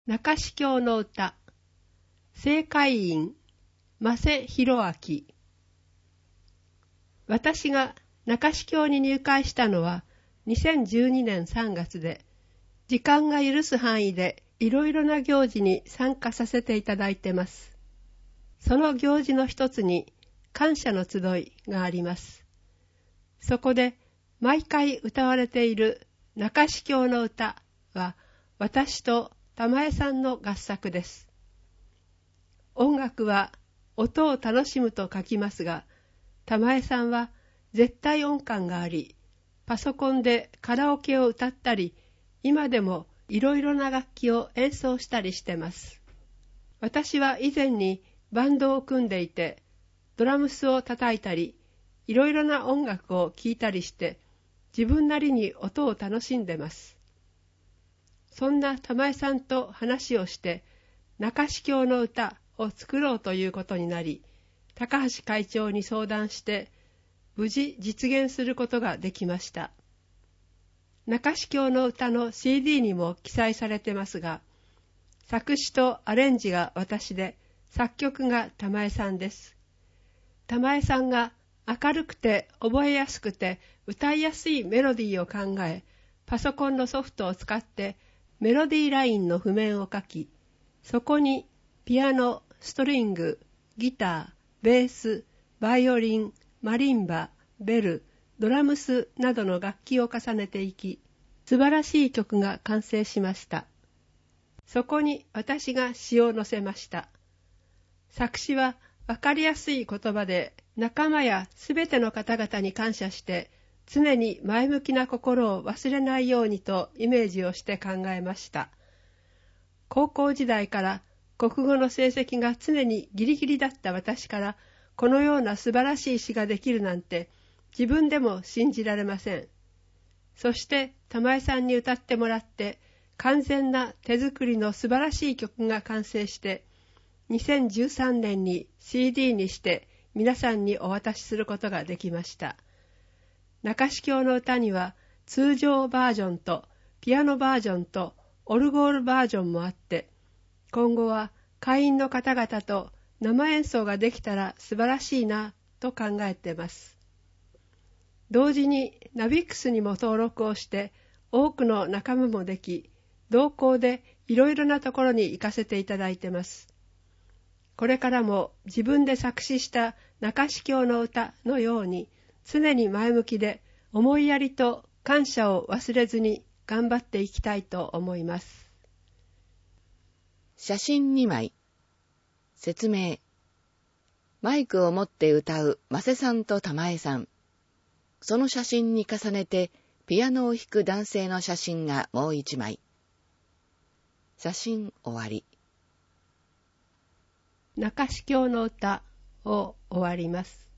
中司教の歌、正会員、間瀬弘明。私が中司教に入会したのは2012年3月で、時間が許す範囲でいろいろな行事に参加させていただいてます。その行事の一つに感謝の集いがあります。そこで毎回歌われている中司教の歌は私と玉江さんの合作です。音楽は音を楽しむと書きますが、玉江さんは絶対音感があり、パソコンでカラオケを歌ったり、今でもいろいろな楽器を演奏したりしてます。私は以前にバンドを組んでいて、ドラムスを叩いたり、いろいろな音楽を聴いたりして、自分なりに音を楽しんでます。そんな玉江さんと話をして、中司教の歌を作ろうということになり、高橋会長に相談して、無事実現することができました。中司教の歌の CD にも記載されてますが、作詞とアレンジが私で、作曲が玉江さんです。玉江さんが明るくて覚えやすくて歌いやすいメロディーを考え、パソコンのソフトを使ってメロディーラインの譜面を書き、そこにピアノ、ストリング、ギター、ベース、バイオリン、マリンバ、ベル、ドラムスなどの楽器を重ねていき、素晴らしい曲が完成しました。そこに私が詩を載せました。作詞はわかりやすい言葉で仲間やすべての方々に感謝して常に前向きな心を忘れないようにとイメージをして考えました。高校時代から国語の成績が常にギリギリだった私からこのような素晴らしい詩ができるなんて自分でも信じられません。そして玉江さんに歌ってもらって完全な手作りの素晴らしい曲が完成して2013年に CD にして皆さんにお渡しすることができました。中司教の歌には通常バージョンとピアノバージョンとオルゴールバージョンもあって、今後は会員の方々と生演奏ができたら素晴らしいなと考えています。同時にナビックスにも登録をして多くの仲間もでき、同行でいろいろなところに行かせていただいてます。これからも自分で作詞した中司教の歌のように常に前向きで思いやりと感謝を忘れずに頑張っていきたいと思います。 写真2枚。説明。マイクを持って歌う間瀬さんと玉江さん。その写真に重ねてピアノを弾く男性の写真がもう1枚。写真終わり。 中司教の歌を終わります。